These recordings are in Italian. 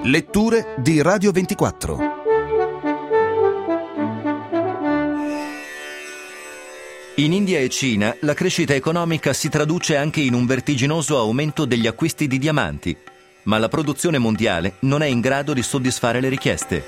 Letture di Radio 24. In India e Cina la crescita economica si traduce anche in un vertiginoso aumento degli acquisti di diamanti, ma la produzione mondiale non è in grado di soddisfare le richieste.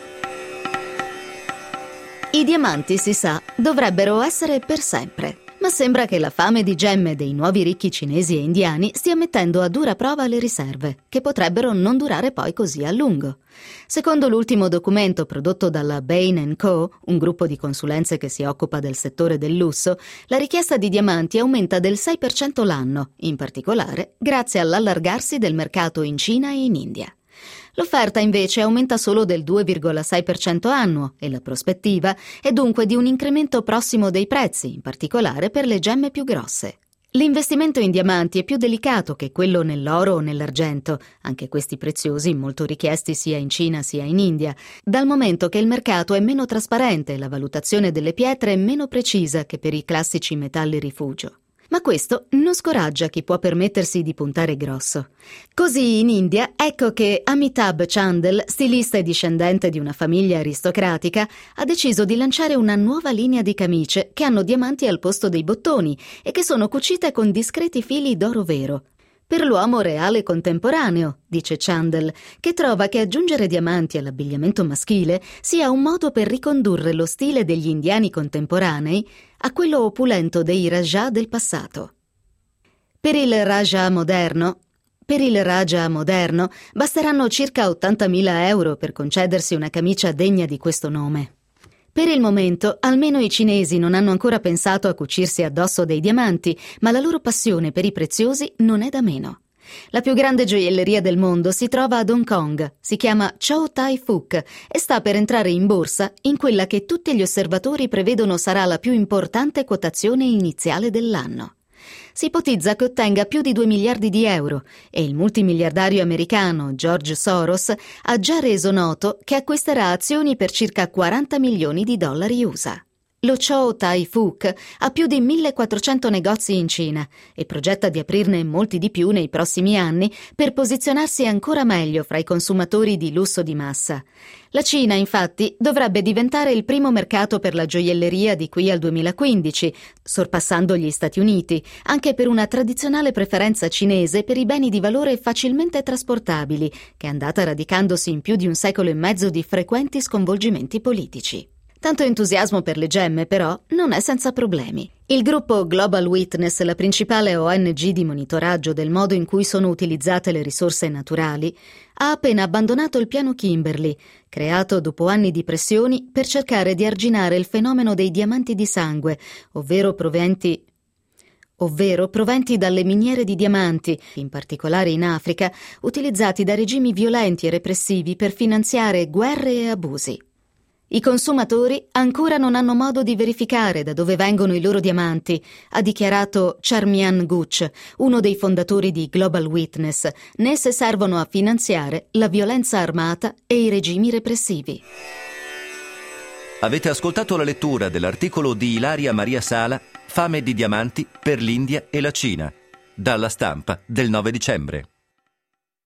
I diamanti, si sa, dovrebbero essere per sempre, ma sembra che la fame di gemme dei nuovi ricchi cinesi e indiani stia mettendo a dura prova le riserve, che potrebbero non durare poi così a lungo. Secondo l'ultimo documento prodotto dalla Bain & Co., un gruppo di consulenze che si occupa del settore del lusso, la richiesta di diamanti aumenta del 6% l'anno, in particolare grazie all'allargarsi del mercato in Cina e in India. L'offerta invece aumenta solo del 2,6% annuo e la prospettiva è dunque di un incremento prossimo dei prezzi, in particolare per le gemme più grosse. L'investimento in diamanti è più delicato che quello nell'oro o nell'argento, anche questi preziosi molto richiesti sia in Cina sia in India, dal momento che il mercato è meno trasparente e la valutazione delle pietre è meno precisa che per i classici metalli rifugio. Ma questo non scoraggia chi può permettersi di puntare grosso. Così in India ecco che Amitabh Chandel, stilista e discendente di una famiglia aristocratica, ha deciso di lanciare una nuova linea di camicie che hanno diamanti al posto dei bottoni e che sono cucite con discreti fili d'oro vero. Per l'uomo reale contemporaneo, dice Chandel, che trova che aggiungere diamanti all'abbigliamento maschile sia un modo per ricondurre lo stile degli indiani contemporanei a quello opulento dei Raja del passato. Per il Raja moderno basteranno circa 80.000 euro per concedersi una camicia degna di questo nome. Per il momento, almeno i cinesi non hanno ancora pensato a cucirsi addosso dei diamanti, ma la loro passione per i preziosi non è da meno. La più grande gioielleria del mondo si trova ad Hong Kong, si chiama Chow Tai Fook e sta per entrare in borsa in quella che tutti gli osservatori prevedono sarà la più importante quotazione iniziale dell'anno. Si ipotizza che ottenga più di 2 miliardi di euro e il multimiliardario americano George Soros ha già reso noto che acquisterà azioni per circa 40 milioni di dollari USA. Lo Chow Tai Fook ha più di 1.400 negozi in Cina e progetta di aprirne molti di più nei prossimi anni per posizionarsi ancora meglio fra i consumatori di lusso di massa. La Cina, infatti, dovrebbe diventare il primo mercato per la gioielleria di qui al 2015, sorpassando gli Stati Uniti, anche per una tradizionale preferenza cinese per i beni di valore facilmente trasportabili, che è andata radicandosi in più di un secolo e mezzo di frequenti sconvolgimenti politici. Tanto entusiasmo per le gemme, però, non è senza problemi. Il gruppo Global Witness, la principale ONG di monitoraggio del modo in cui sono utilizzate le risorse naturali, ha appena abbandonato il piano Kimberley, creato dopo anni di pressioni per cercare di arginare il fenomeno dei diamanti di sangue, ovvero proventi dalle miniere di diamanti, in particolare in Africa, utilizzati da regimi violenti e repressivi per finanziare guerre e abusi. I consumatori ancora non hanno modo di verificare da dove vengono i loro diamanti, ha dichiarato Charmian Gooch, uno dei fondatori di Global Witness, né se servono a finanziare la violenza armata e i regimi repressivi. Avete ascoltato la lettura dell'articolo di Ilaria Maria Sala, Fame di diamanti per l'India e la Cina, dalla Stampa del 9 dicembre.